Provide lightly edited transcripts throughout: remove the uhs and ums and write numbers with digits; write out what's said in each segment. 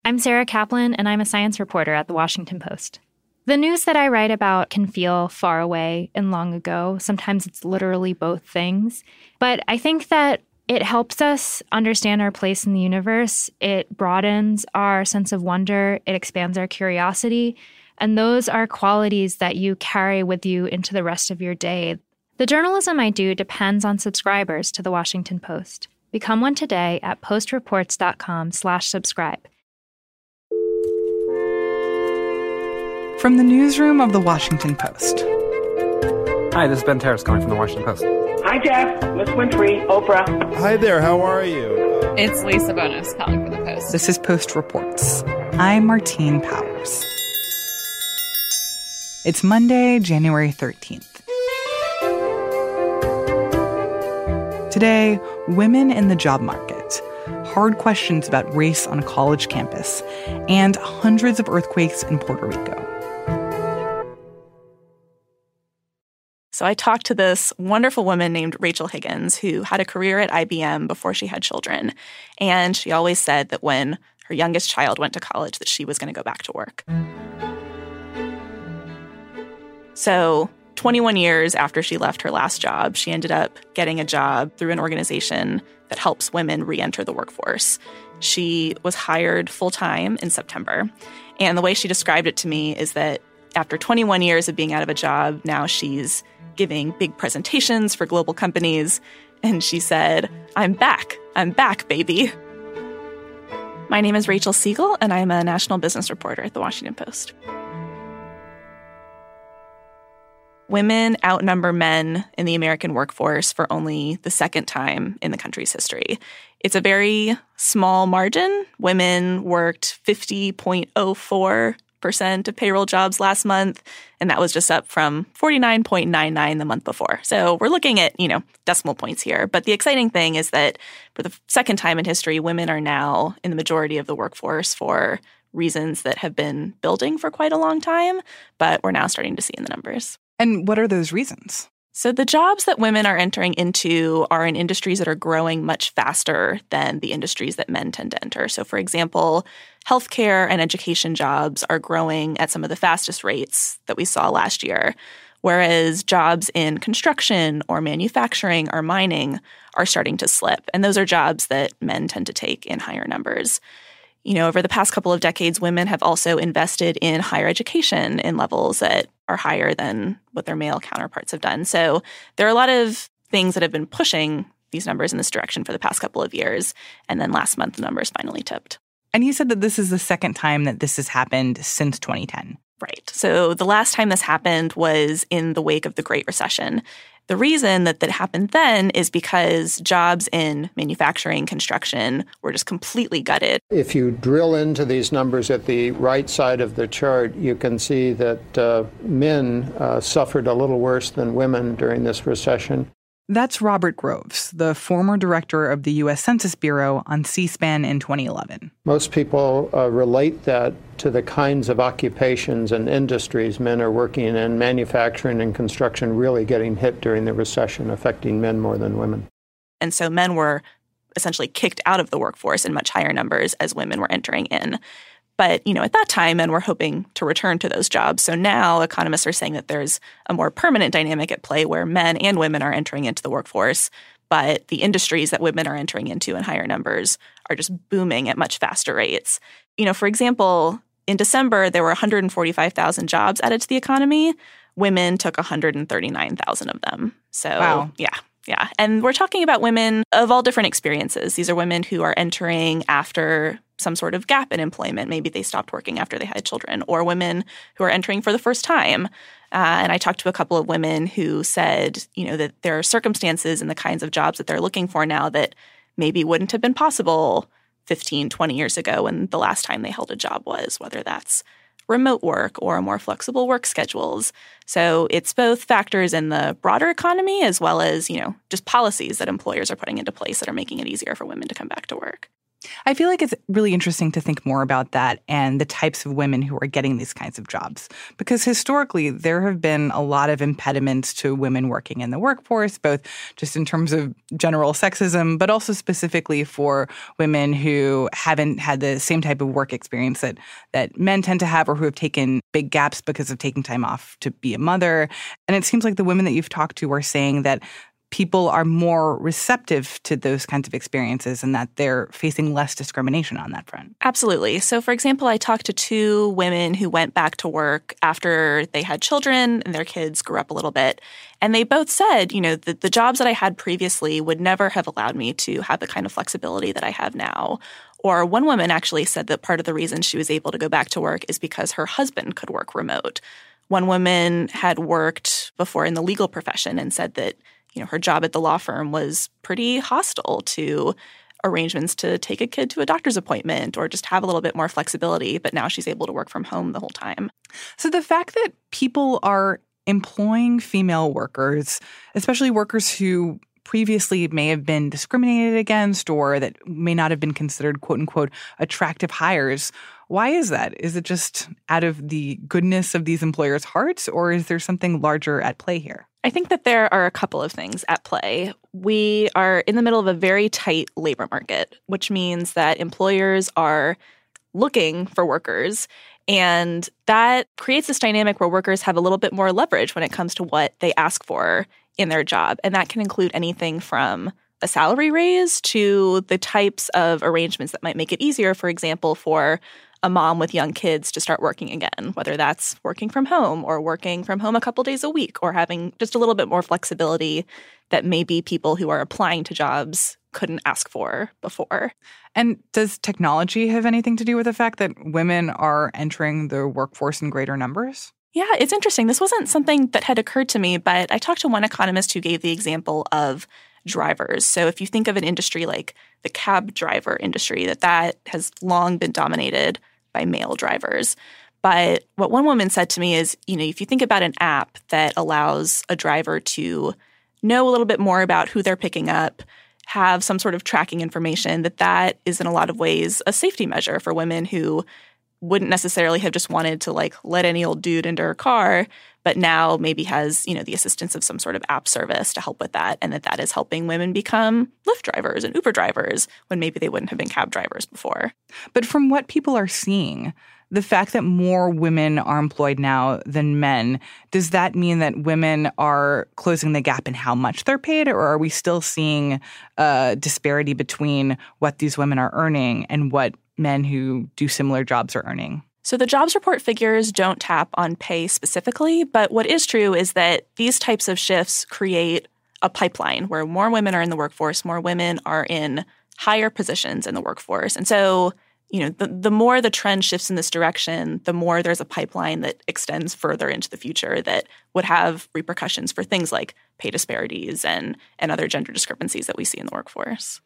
I'm Sarah Kaplan, and I'm a science reporter at The Washington Post. The news that I write about can feel far away and long ago. Sometimes it's literally both things. But I think that it helps us understand our place in the universe. It broadens our sense of wonder. It expands our curiosity. And those are qualities that you carry with you into the rest of your day. The journalism I do depends on subscribers to The Washington Post. Become one today at postreports.com/subscribe. From the newsroom of The Washington Post. Hi, this is Ben Terrace calling from The Washington Post. Hi, Jeff. Miss Winfrey, Oprah. Hi there, how are you? It's Lisa Bonus calling for The Post. This is Post Reports. I'm Martine Powers. It's Monday, January 13th. Today, women in the job market, hard questions about race on a college campus, and hundreds of earthquakes in Puerto Rico. So I talked to this wonderful woman named Rachel Higgins, who had a career at IBM before she had children. And she always said that when her youngest child went to college, that she was going to go back to work. So 21 years after she left her last job, she ended up getting a job through an organization that helps women re-enter the workforce. She was hired full-time in September. And the way she described it to me is that after 21 years of being out of a job, now she's giving big presentations for global companies. And she said, I'm back, baby. My name is Rachel Siegel, and I'm a national business reporter at The Washington Post. Women outnumber men in the American workforce for only the second time in the country's history. It's a very small margin. Women worked 50.04% of payroll jobs last month, and that was just up from 49.99 the month before. So we're looking at, decimal points here. But the exciting thing is that for the second time in history, women are now in the majority of the workforce for reasons that have been building for quite a long time, but we're now starting to see in the numbers. And what are those reasons? So the jobs that women are entering into are in industries that are growing much faster than the industries that men tend to enter. So, for example, healthcare and education jobs are growing at some of the fastest rates that we saw last year, whereas jobs in construction or manufacturing or mining are starting to slip. And those are jobs that men tend to take in higher numbers. Over the past couple of decades, women have also invested in higher education in levels that are higher than what their male counterparts have done. So there are a lot of things that have been pushing these numbers in this direction for the past couple of years. And then last month, the numbers finally tipped. And you said that this is the second time that this has happened since 2010. Right. So the last time this happened was in the wake of the Great Recession. The reason that happened then is because jobs in manufacturing, construction were just completely gutted. If you drill into these numbers at the right side of the chart, you can see that men suffered a little worse than women during this recession. That's Robert Groves, the former director of the U.S. Census Bureau, on C-SPAN in 2011. Most people relate that to the kinds of occupations and industries men are working in. Manufacturing and construction really getting hit during the recession, affecting men more than women. And so men were essentially kicked out of the workforce in much higher numbers as women were entering in. But, at that time, men were hoping to return to those jobs. So now economists are saying that there's a more permanent dynamic at play where men and women are entering into the workforce, but the industries that women are entering into in higher numbers are just booming at much faster rates. For example, in December, there were 145,000 jobs added to the economy. Women took 139,000 of them. So, wow. Yeah. And we're talking about women of all different experiences. These are women who are entering after some sort of gap in employment. Maybe they stopped working after they had children, or women who are entering for the first time. And I talked to a couple of women who said, that there are circumstances and the kinds of jobs that they're looking for now that maybe wouldn't have been possible 15, 20 years ago when the last time they held a job was, whether that's remote work or more flexible work schedules. So it's both factors in the broader economy as well as, just policies that employers are putting into place that are making it easier for women to come back to work. I feel like it's really interesting to think more about that and the types of women who are getting these kinds of jobs. Because historically, there have been a lot of impediments to women working in the workforce, both just in terms of general sexism, but also specifically for women who haven't had the same type of work experience that men tend to have, or who have taken big gaps because of taking time off to be a mother. And it seems like the women that you've talked to are saying that people are more receptive to those kinds of experiences and that they're facing less discrimination on that front. Absolutely. So, for example, I talked to 2 women who went back to work after they had children and their kids grew up a little bit. And they both said, the jobs that I had previously would never have allowed me to have the kind of flexibility that I have now. Or one woman actually said that part of the reason she was able to go back to work is because her husband could work remote. One woman had worked before in the legal profession and said that her job at the law firm was pretty hostile to arrangements to take a kid to a doctor's appointment or just have a little bit more flexibility. But now she's able to work from home the whole time. So the fact that people are employing female workers, especially workers who previously may have been discriminated against or that may not have been considered, quote unquote, attractive hires, why is that? Is it just out of the goodness of these employers' hearts, or is there something larger at play here? I think that there are a couple of things at play. We are in the middle of a very tight labor market, which means that employers are looking for workers. And that creates this dynamic where workers have a little bit more leverage when it comes to what they ask for in their job. And that can include anything from a salary raise to the types of arrangements that might make it easier, for example, for a mom with young kids to start working again, whether that's working from home or working from home a couple days a week or having just a little bit more flexibility that maybe people who are applying to jobs couldn't ask for before. And does technology have anything to do with the fact that women are entering the workforce in greater numbers? Yeah, it's interesting. This wasn't something that had occurred to me, but I talked to one economist who gave the example of drivers. So if you think of an industry like the cab driver industry, that has long been dominated by male drivers. But what one woman said to me is, if you think about an app that allows a driver to know a little bit more about who they're picking up, have some sort of tracking information, that is in a lot of ways a safety measure for women who wouldn't necessarily have just wanted to let any old dude into her car, but now maybe has, the assistance of some sort of app service to help with that, and that is helping women become Lyft drivers and Uber drivers when maybe they wouldn't have been cab drivers before. But from what people are seeing, the fact that more women are employed now than men, does that mean that women are closing the gap in how much they're paid, or are we still seeing a disparity between what these women are earning and what men who do similar jobs are earning? So the jobs report figures don't tap on pay specifically, but what is true is that these types of shifts create a pipeline where more women are in the workforce, more women are in higher positions in the workforce. And so, the more the trend shifts in this direction, the more there's a pipeline that extends further into the future that would have repercussions for things like pay disparities and other gender discrepancies that we see in the workforce.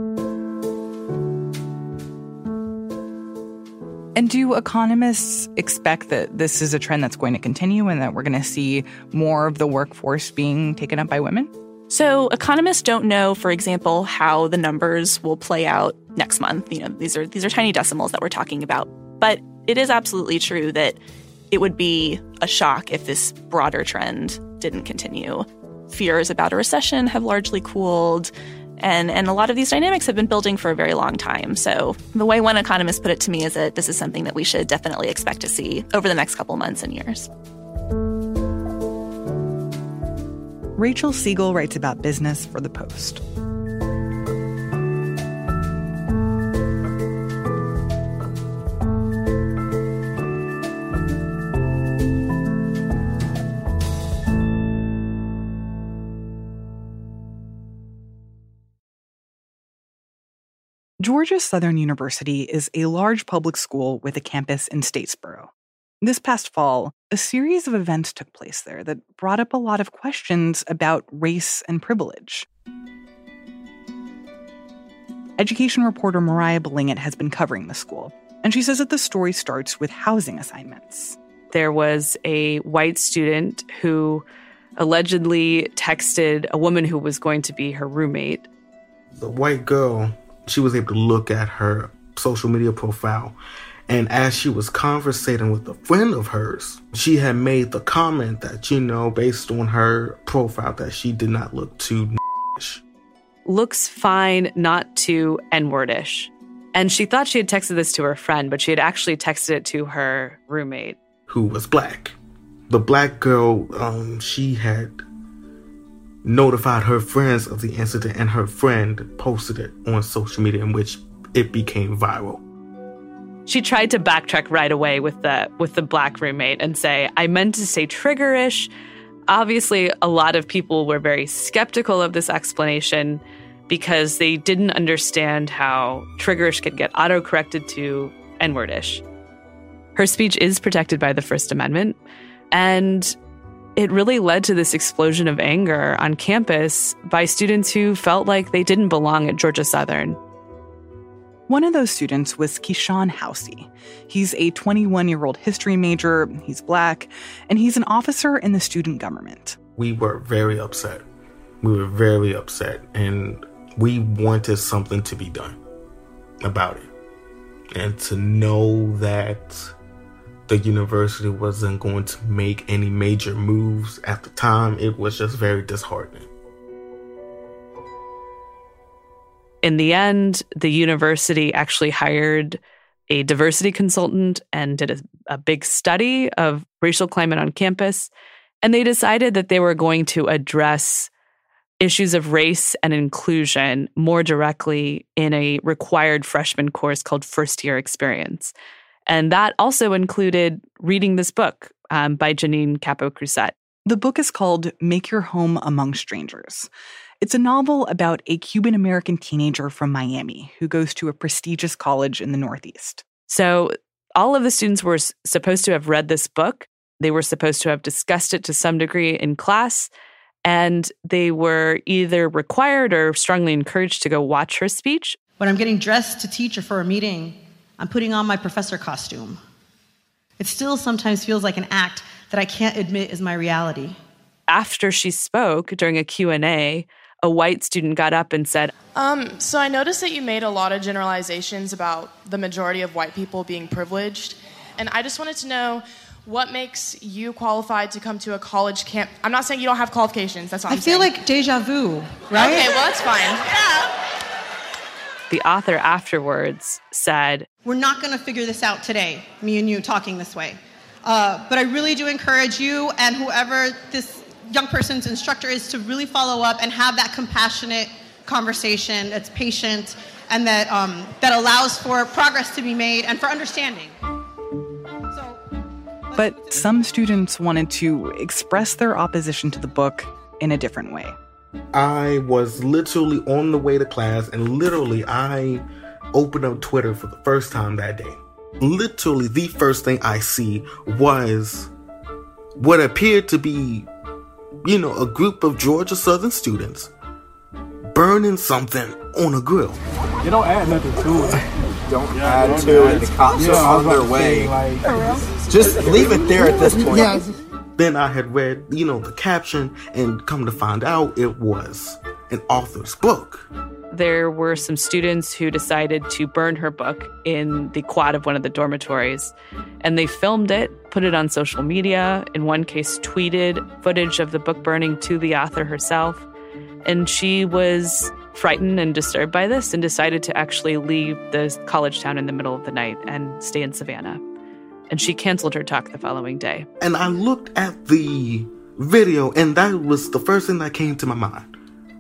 And do economists expect that this is a trend that's going to continue and that we're going to see more of the workforce being taken up by women? So economists don't know, for example, how the numbers will play out next month. These are tiny decimals that we're talking about. But it is absolutely true that it would be a shock if this broader trend didn't continue. Fears about a recession have largely cooled. And a lot of these dynamics have been building for a very long time. So the way one economist put it to me is that this is something that we should definitely expect to see over the next couple months and years. Rachel Siegel writes about business for The Post. Georgia Southern University is a large public school with a campus in Statesboro. This past fall, a series of events took place there that brought up a lot of questions about race and privilege. Education reporter Mariah Balingit has been covering the school, and she says that the story starts with housing assignments. There was a white student who allegedly texted a woman who was going to be her roommate. The white girl She was able to look at her social media profile, and as she was conversating with a friend of hers, she had made the comment that, based on her profile, that she did not look too looks fine, not too N-wordish. And she thought she had texted this to her friend, but she had actually texted it to her roommate, who was black. The black girl, she had notified her friends of the incident, and her friend posted it on social media, in which it became viral. She tried to backtrack right away with the black roommate and say, I meant to say triggerish. Obviously, a lot of people were very skeptical of this explanation because they didn't understand how triggerish could get autocorrected to N-wordish. Her speech is protected by the First Amendment, and it really led to this explosion of anger on campus by students who felt like they didn't belong at Georgia Southern. One of those students was Keyshawn Housey. He's a 21-year-old history major, he's black, and he's an officer in the student government. We were very upset. And we wanted something to be done about it. And to know that the university wasn't going to make any major moves at the time, it was just very disheartening. In the end, the university actually hired a diversity consultant and did a big study of racial climate on campus. And they decided that they were going to address issues of race and inclusion more directly in a required freshman course called First Year Experience. And that also included reading this book by Janine Capo-Crusett. The book is called Make Your Home Among Strangers. It's a novel about a Cuban-American teenager from Miami who goes to a prestigious college in the Northeast. So all of the students were supposed to have read this book. They were supposed to have discussed it to some degree in class, and they were either required or strongly encouraged to go watch her speech. When I'm getting dressed to teach or for a meeting, I'm putting on my professor costume. It still sometimes feels like an act that I can't admit is my reality. After she spoke during a Q&A, a white student got up and said, So I noticed that you made a lot of generalizations about the majority of white people being privileged. And I just wanted to know what makes you qualified to come to a college camp. I'm not saying you don't have qualifications. That's what I'm saying. I feel like deja vu, right? Okay, well, that's fine. Yeah. The author afterwards said, We're not going to figure this out today, me and you talking this way. But I really do encourage you and whoever this young person's instructor is to really follow up and have that compassionate conversation that's patient and that that allows for progress to be made and for understanding. But some students wanted to express their opposition to the book in a different way. I was literally on the way to class, and I opened up Twitter for the first time that day. Literally, the first thing I see was what appeared to be, a group of Georgia Southern students burning something on a grill. You don't add nothing to it. Don't add to it. The cops are on their way. Just leave it there at this point. Yeah. Then I had read, the caption, and come to find out it was an author's book. There were some students who decided to burn her book in the quad of one of the dormitories, and they filmed it, put it on social media, in one case tweeted footage of the book burning to the author herself. And she was frightened and disturbed by this and decided to actually leave the college town in the middle of the night and stay in Savannah. And she canceled her talk the following day. And I looked at the video, and that was the first thing that came to my mind.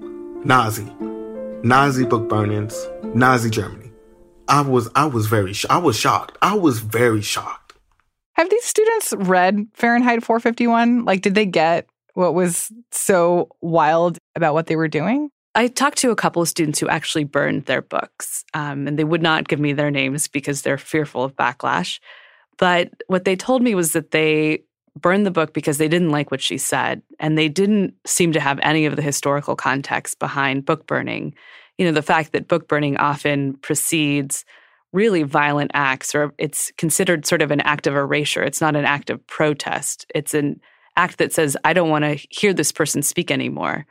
Nazi book burnings, Nazi Germany. I was very shocked. I was very shocked. Have these students read Fahrenheit 451? Did they get what was so wild about what they were doing? I talked to a couple of students who actually burned their books, and they would not give me their names because they're fearful of backlash. But what they told me was that they burned the book because they didn't like what she said, and they didn't seem to have any of the historical context behind book burning. The fact that book burning often precedes really violent acts, or it's considered sort of an act of erasure. It's not an act of protest. It's an act that says, I don't want to hear this person speak anymore.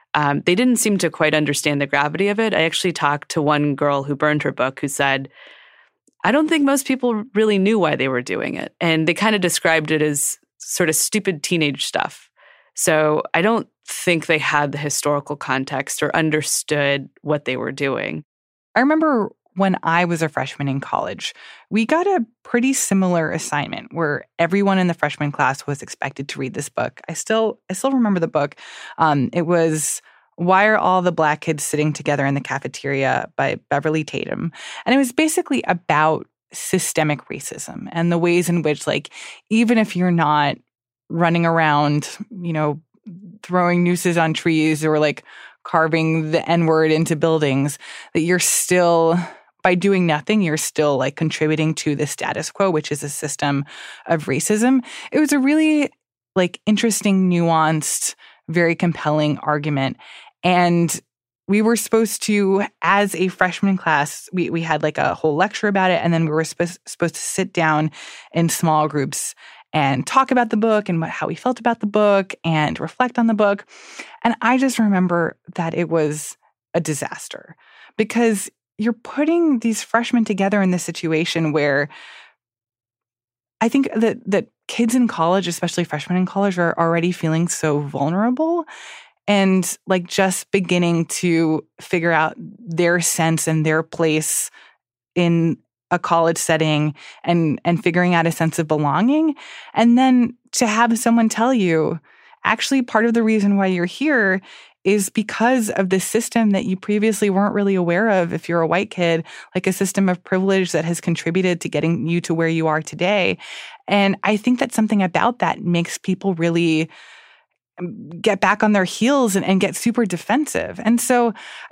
They didn't seem to quite understand the gravity of it. I actually talked to one girl who burned her book who said, I don't think most people really knew why they were doing it. And they kind of described it as sort of stupid teenage stuff. So I don't think they had the historical context or understood what they were doing. I remember when I was a freshman in college, we got a pretty similar assignment where everyone in the freshman class was expected to read this book. I still remember the book. It was Why Are All the Black Kids Sitting Together in the Cafeteria by Beverly Tatum. And it was basically about systemic racism and the ways in which, like, even if you're not running around, throwing nooses on trees or like carving the N-word into buildings, that you're still, by doing nothing, you're still like contributing to the status quo, which is a system of racism. It was a really like interesting, nuanced, very compelling argument. And we were supposed to, as a freshman class, we had like a whole lecture about it. And then we were supposed to sit down in small groups and talk about the book and how we felt about the book and reflect on the book. And I just remember that it was a disaster because you're putting these freshmen together in this situation where I think that kids in college, especially freshmen in college, are already feeling so vulnerable and like just beginning to figure out their sense and their place in a college setting and figuring out a sense of belonging. And then to have someone tell you, actually, part of the reason why you're here is because of the system that you previously weren't really aware of if you're a white kid, like a system of privilege that has contributed to getting you to where you are today. And I think that something about that makes people really get back on their heels and get super defensive. And so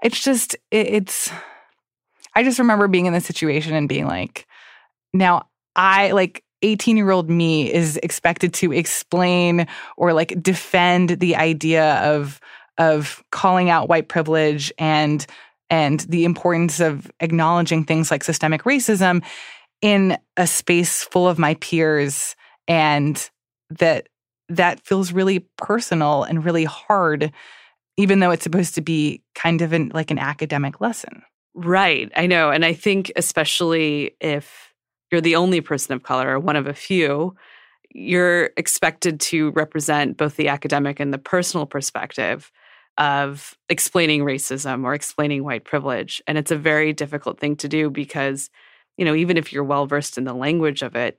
I just remember being in this situation and being like, now 18-year-old me is expected to explain or like defend the idea of calling out white privilege and the importance of acknowledging things like systemic racism in a space full of my peers. And that feels really personal and really hard, even though it's supposed to be kind of an academic lesson. Right. I know. And I think especially if you're the only person of color or one of a few, you're expected to represent both the academic and the personal perspective of explaining racism or explaining white privilege. And it's a very difficult thing to do because, even if you're well-versed in the language of it,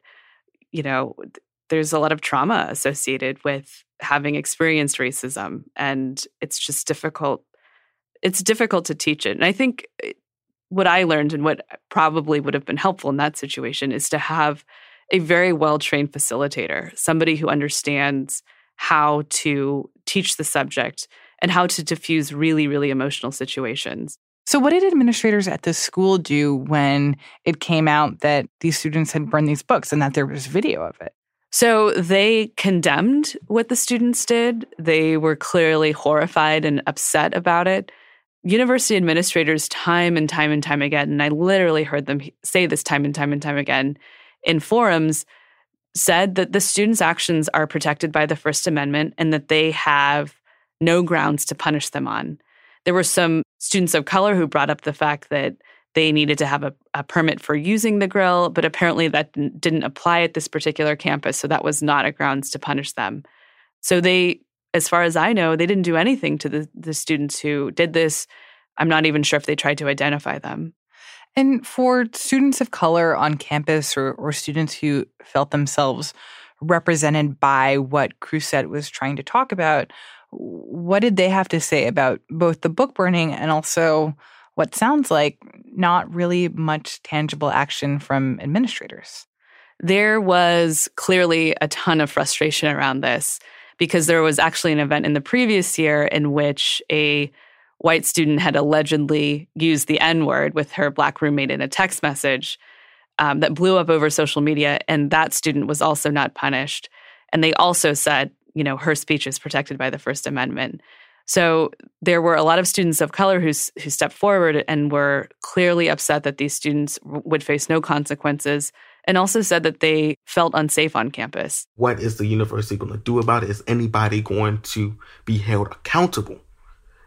there's a lot of trauma associated with having experienced racism. And it's just difficult. It's difficult to teach it. And I think what I learned and what probably would have been helpful in that situation is to have a very well-trained facilitator, somebody who understands how to teach the subject and how to diffuse really, really emotional situations. So what did administrators at the school do when it came out that these students had burned these books and that there was video of it? So they condemned what the students did. They were clearly horrified and upset about it. University administrators time and time and time again, and I literally heard them say this time and time and time again in forums, said that the students' actions are protected by the First Amendment and that they have no grounds to punish them on. There were some students of color who brought up the fact that they needed to have a permit for using the grill, but apparently that didn't apply at this particular campus, so that was not a grounds to punish them. So they, as far as I know, they didn't do anything to the students who did this. I'm not even sure if they tried to identify them. And for students of color on campus or students who felt themselves represented by what Crusett was trying to talk about, what did they have to say about both the book burning and also what sounds like not really much tangible action from administrators? There was clearly a ton of frustration around this because there was actually an event in the previous year in which a white student had allegedly used the N-word with her Black roommate in a text message that blew up over social media, and that student was also not punished. And they also said, her speech is protected by the First Amendment. So there were a lot of students of color who stepped forward and were clearly upset that these students would face no consequences, and also said that they felt unsafe on campus. What is the university going to do about it? Is anybody going to be held accountable?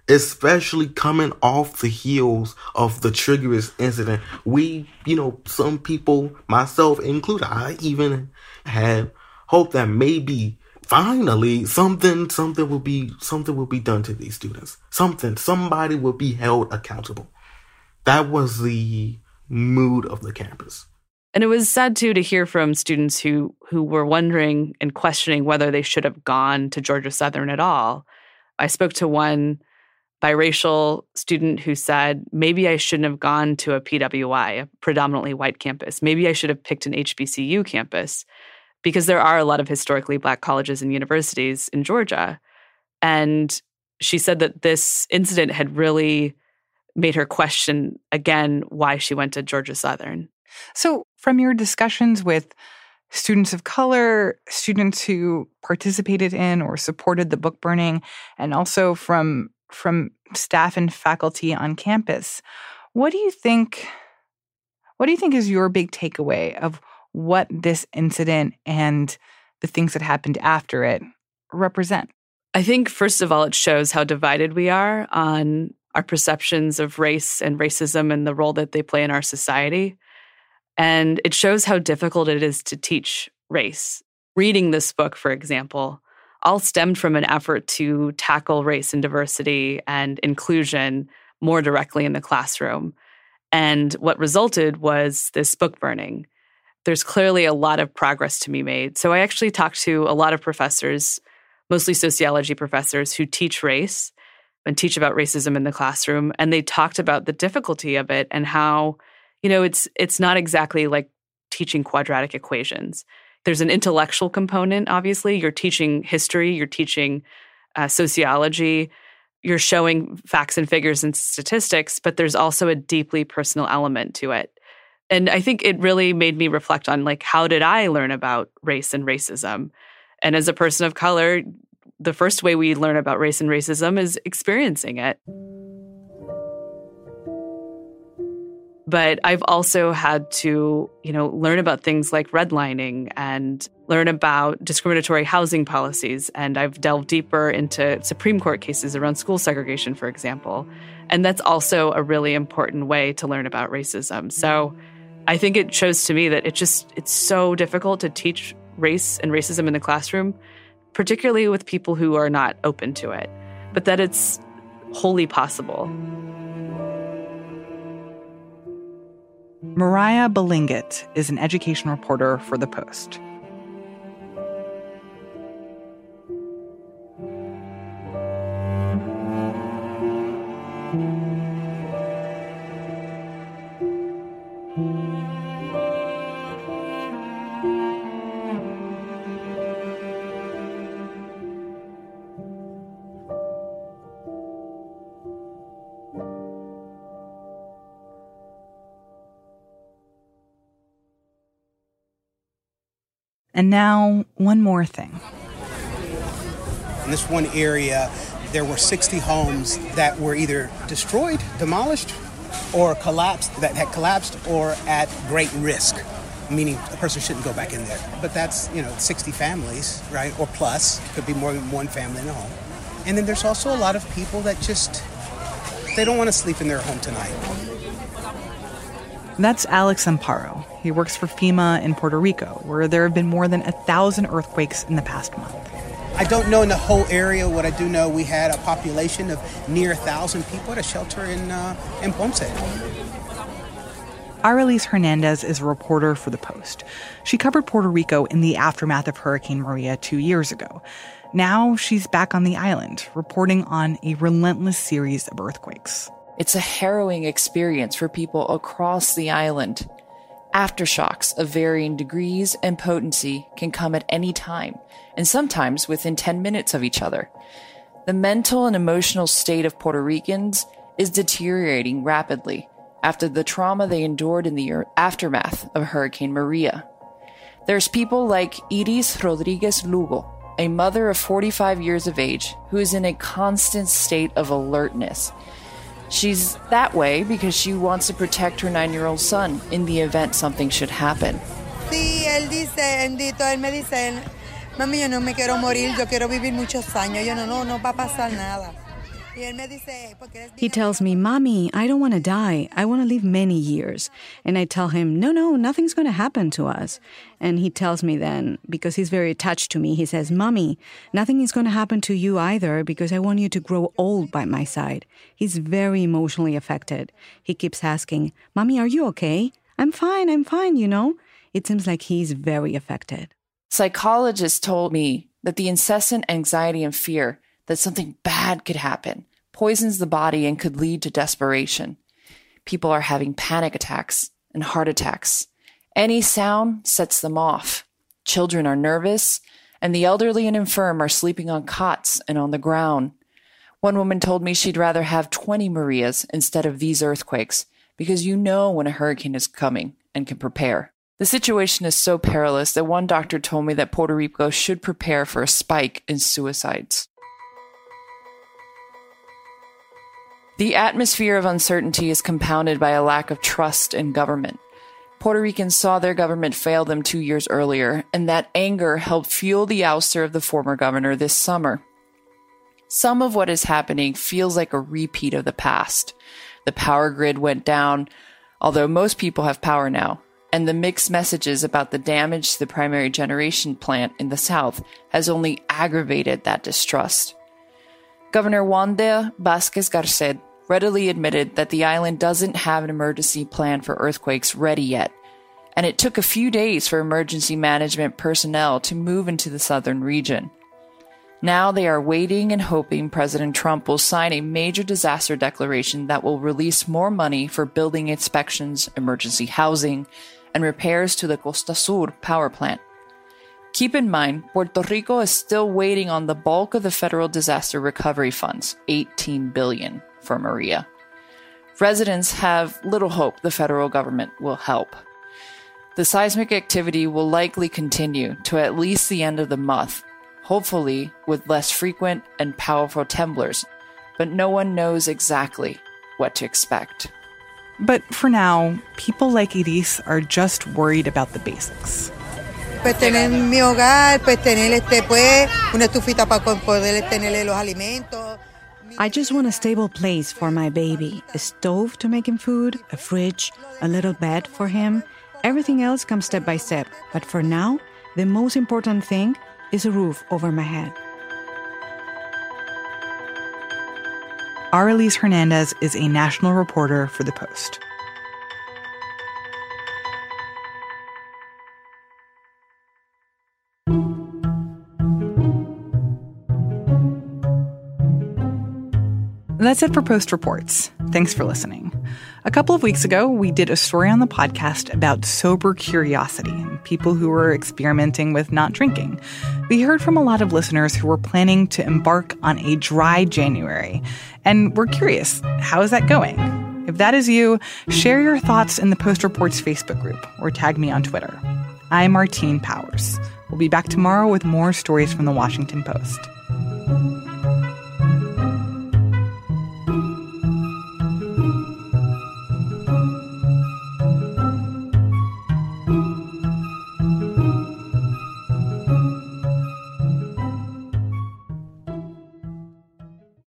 especially coming off the heels of the Triggerous incident. We, some people, myself included, I even had hope that maybe finally something will be done to these students. Somebody will be held accountable. That was the mood of the campus. And it was sad, too, to hear from students who were wondering and questioning whether they should have gone to Georgia Southern at all. I spoke to one biracial student who said, maybe I shouldn't have gone to a PWI, a predominantly white campus. Maybe I should have picked an HBCU campus, because there are a lot of historically Black colleges and universities in Georgia. And she said that this incident had really made her question again why she went to Georgia Southern. So from your discussions with students of color, students who participated in or supported the book burning, and also from staff and faculty on campus, what do you think is your big takeaway of what this incident and the things that happened after it represent? I think, first of all, it shows how divided we are on our perceptions of race and racism and the role that they play in our society. And it shows how difficult it is to teach race. Reading this book, for example, all stemmed from an effort to tackle race and diversity and inclusion more directly in the classroom. And what resulted was this book burning. There's clearly a lot of progress to be made. So I actually talked to a lot of professors, mostly sociology professors, who teach race and teach about racism in the classroom. And they talked about the difficulty of it and how, it's not exactly like teaching quadratic equations. There's an intellectual component, obviously. You're teaching history, you're teaching sociology, you're showing facts and figures and statistics, but there's also a deeply personal element to it. And I think it really made me reflect on, how did I learn about race and racism? And as a person of color, the first way we learn about race and racism is experiencing it. But I've also had to, learn about things like redlining and learn about discriminatory housing policies. And I've delved deeper into Supreme Court cases around school segregation, for example. And that's also a really important way to learn about racism. So I think it shows to me that it's so difficult to teach race and racism in the classroom, particularly with people who are not open to it, but that it's wholly possible. Mariah Balingit is an education reporter for The Post. And now, one more thing. In this one area, there were 60 homes that were either destroyed, demolished, or that had collapsed, or at great risk, meaning a person shouldn't go back in there. But that's, 60 families, right, or plus. Could be more than one family in a home. And then there's also a lot of people that they don't want to sleep in their home tonight. That's Alex Amparo. He works for FEMA in Puerto Rico, where there have been more than 1,000 earthquakes in the past month. I don't know in the whole area. What I do know, we had a population of near 1,000 people at a shelter in Ponce. Arelis Hernandez is a reporter for The Post. She covered Puerto Rico in the aftermath of Hurricane Maria 2 years ago. Now she's back on the island, reporting on a relentless series of earthquakes. It's a harrowing experience for people across the island. Aftershocks of varying degrees and potency can come at any time, and sometimes within 10 minutes of each other. The mental and emotional state of Puerto Ricans is deteriorating rapidly after the trauma they endured in the aftermath of Hurricane Maria. There's people like Iris Rodriguez Lugo, a mother of 45 years of age who is in a constant state of alertness. She's that way because she wants to protect her 9-year-old son in the event something should happen. Sí, él me dice, mami, yo no me quiero morir, yo quiero vivir muchos años. Yo no va a pasar nada. He tells me, Mommy, I don't want to die. I want to live many years. And I tell him, no, nothing's going to happen to us. And he tells me then, because he's very attached to me, he says, Mommy, nothing is going to happen to you either because I want you to grow old by my side. He's very emotionally affected. He keeps asking, Mommy, are you okay? I'm fine, you know? It seems like he's very affected. Psychologists told me that the incessant anxiety and fear that something bad could happen poisons the body and could lead to desperation. People are having panic attacks and heart attacks. Any sound sets them off. Children are nervous, and the elderly and infirm are sleeping on cots and on the ground. One woman told me she'd rather have 20 Marias instead of these earthquakes because you know when a hurricane is coming and can prepare. The situation is so perilous that one doctor told me that Puerto Rico should prepare for a spike in suicides. The atmosphere of uncertainty is compounded by a lack of trust in government. Puerto Ricans saw their government fail them 2 years earlier, and that anger helped fuel the ouster of the former governor this summer. Some of what is happening feels like a repeat of the past. The power grid went down, although most people have power now, and the mixed messages about the damage to the primary generation plant in the south has only aggravated that distrust. Governor Wanda Vázquez Garcet readily admitted that the island doesn't have an emergency plan for earthquakes ready yet, and it took a few days for emergency management personnel to move into the southern region. Now they are waiting and hoping President Trump will sign a major disaster declaration that will release more money for building inspections, emergency housing, and repairs to the Costa Sur power plant. Keep in mind, Puerto Rico is still waiting on the bulk of the federal disaster recovery funds, $18 billion, for Maria. Residents have little hope the federal government will help. The seismic activity will likely continue to at least the end of the month, hopefully with less frequent and powerful temblors, but no one knows exactly what to expect. But for now, people like Iris are just worried about the basics. Pues tener mi hogar, pues tener una estufita para poder tenerle los alimentos. I just want a stable place for my baby, a stove to make him food, a fridge, a little bed for him. Everything else comes step by step. But for now, the most important thing is a roof over my head. Arelis Hernandez is a national reporter for The Post. That's it for Post Reports. Thanks for listening. A couple of weeks ago, we did a story on the podcast about sober curiosity and people who were experimenting with not drinking. We heard from a lot of listeners who were planning to embark on a dry January. And we're curious, how is that going? If that is you, share your thoughts in the Post Reports Facebook group or tag me on Twitter. I'm Martine Powers. We'll be back tomorrow with more stories from the Washington Post.